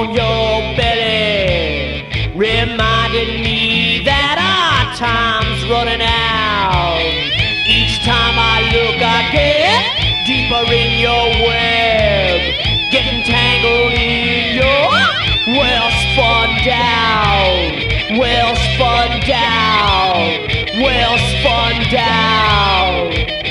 on your belly, reminding me that our time's running out. Each time I look, I get deeper in your web, getting tangled in your well spun down, well spun down, well spun down.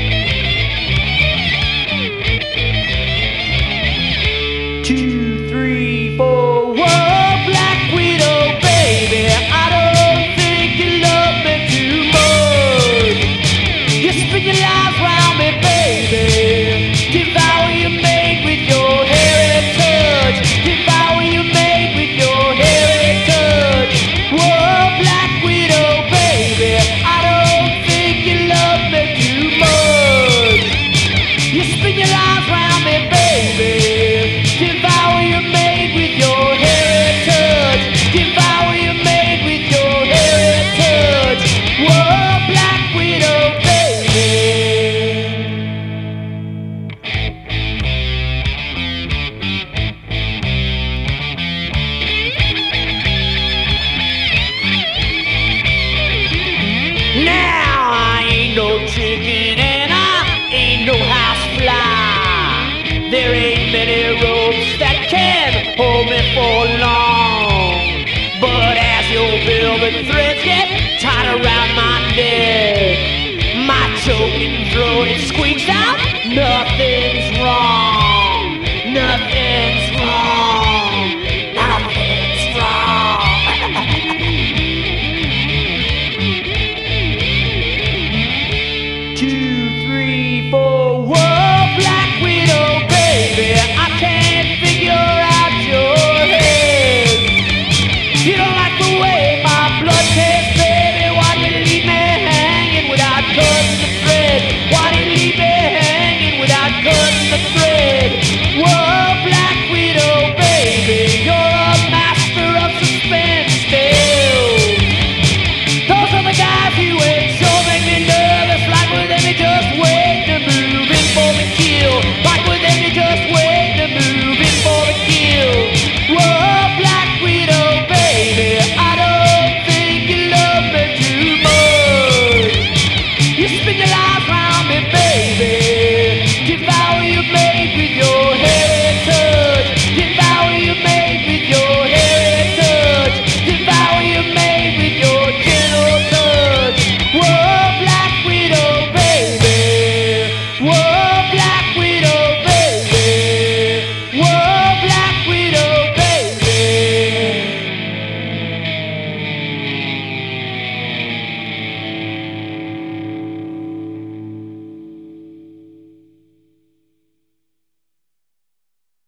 2, 3, 4, whoa, Black Widow, baby, I don't think you love me too much. You spin your life round me, baby, devour your mate with your hairy touch, devour your mate with your hairy touch. Whoa, Black Widow, baby, I don't think you love me too much. You spin your life round me, baby, devour your mate with your hairy touch, devour your mate with your hairy touch. Whoa, Black Widow, baby. Now I ain't no chicken and I ain't no housefly. There ain't many ropes that can hold me for long. But as your velvet threads get tied around my neck, my choking throat it squeaks out